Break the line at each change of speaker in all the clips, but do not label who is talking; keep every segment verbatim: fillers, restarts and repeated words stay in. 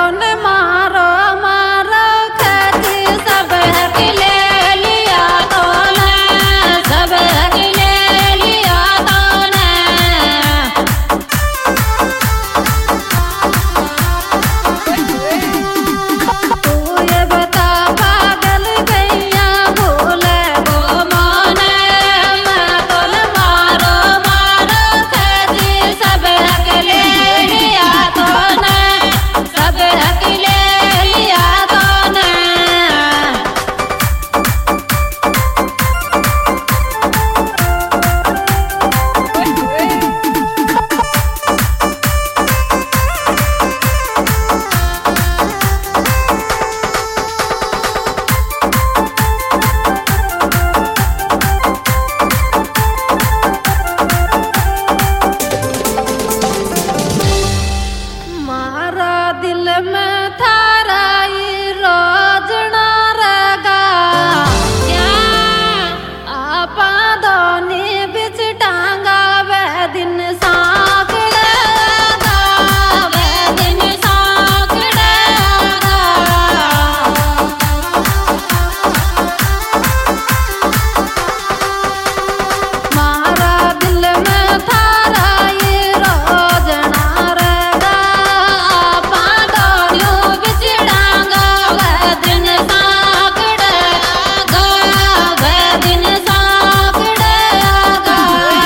कौन मारो मारो खेती सब अकेले लिया कौन सब अकेले लिया कौन तू ये बता पागल गैया भूले वो मन मैं कौन मारो मारो खेती सब अकेले लिया कौन सब अकेले लिया कौन मारा दिल में थारा ये रोजना रगा क्या आपा दोनी बिच टांगा वे दिन साकड़ेगा वे दिन साकड़ेगा मारा दिल में थारा ये रोजना रगा आपा दोनियों बिच टांगा वे दिन साकड़ेगा वे दिन साकड़ेगा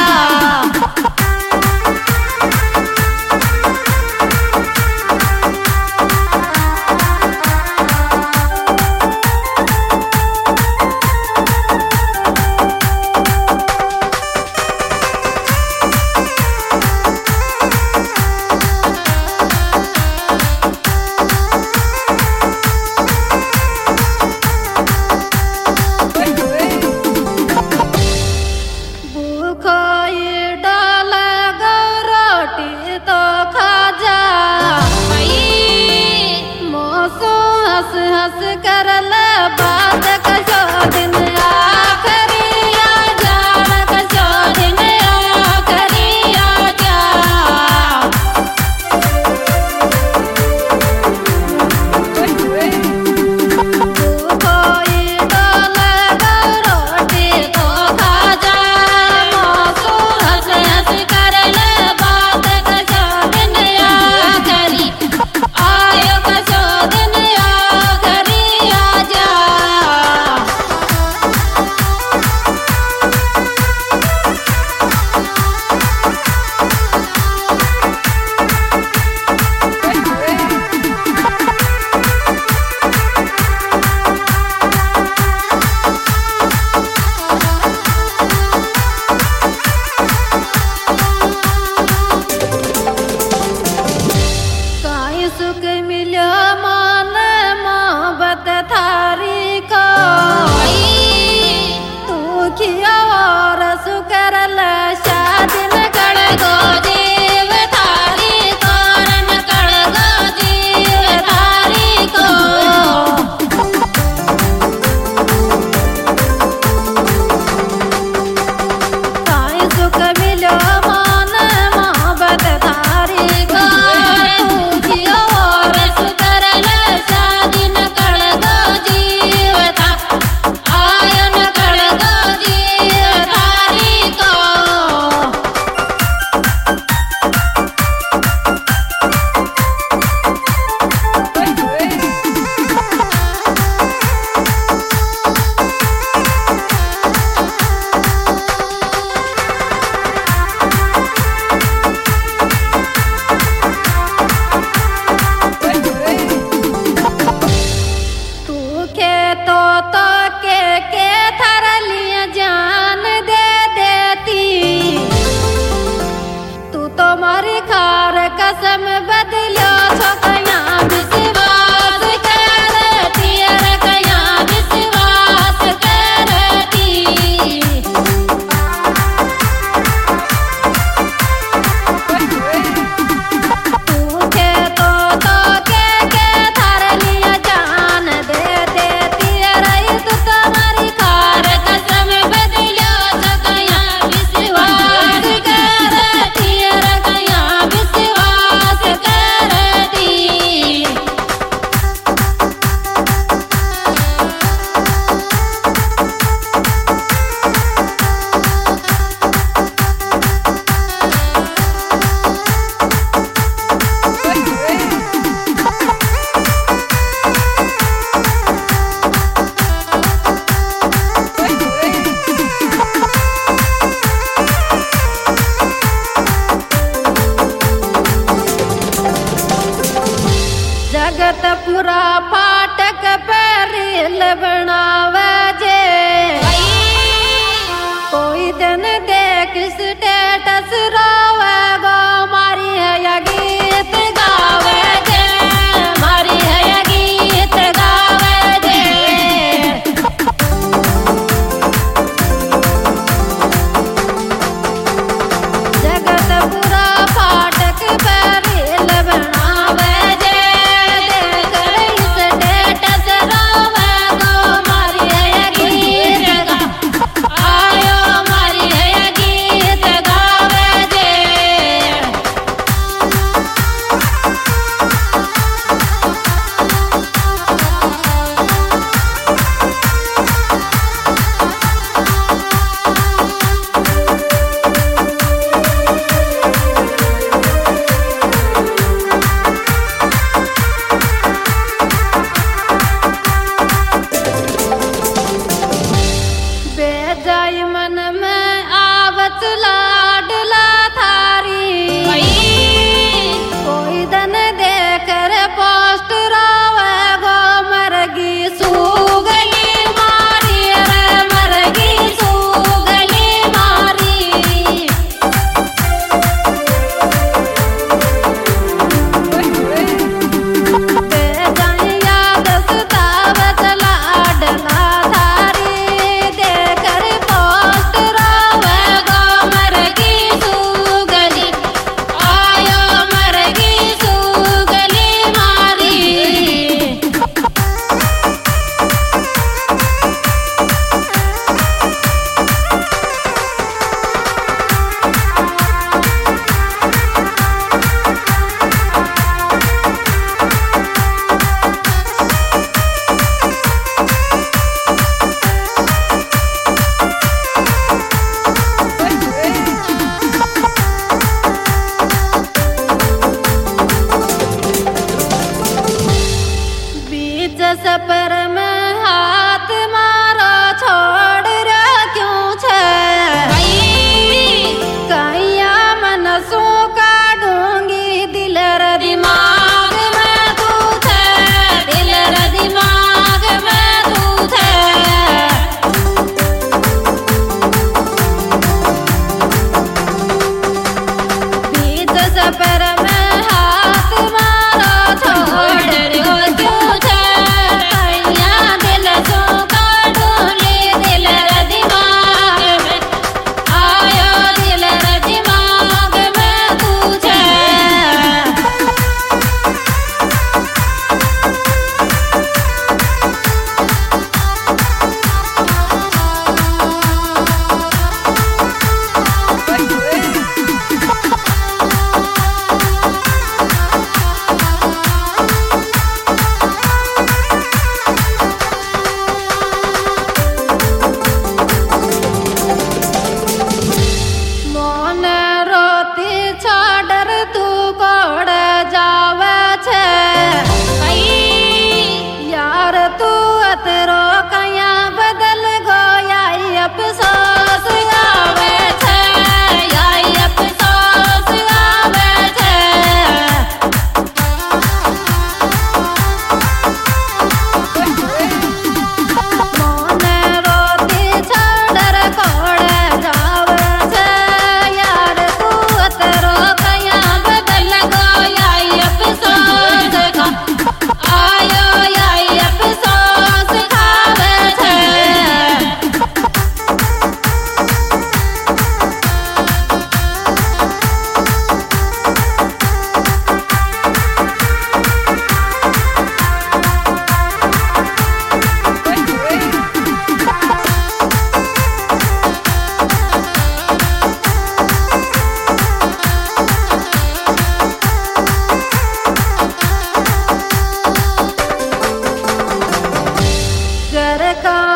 भूखो ये डालेगा रोटी तो खा जा मौसू हंस हंस कर ले बात कसो दिन आखरी आ जान कसो दिन आखरी आ जा भूखो ये डालेगा रोटी तो खा जा मौसू हंस हंस कर ले बात कसो दिन आखरी आयो कसो दिन आखरी आ जगत पूरा फाटक पे रील बनावे जे कोई दिन देख स्टेटस रोवे गो मारी है या गीत गावे जे मारी है या गीत गावे जे जगत पूरा फाटक पे रील बनावे जाई मन में आवत लाडला थारी कोई दन देकर पोस्ट रोवे गो मरगी सूगली मारी रे मरगी सूगली मारी बे जाई याद सतावत लाडला सफर में हाथ मारो छोड़ रे क्यों छे कहिया मनसों का ढूंगी दिल रे दिमाग में तू थे दिल रे दिमाग में तू थे बीच सफर में हाथ मारो छोड़ रे क्यों का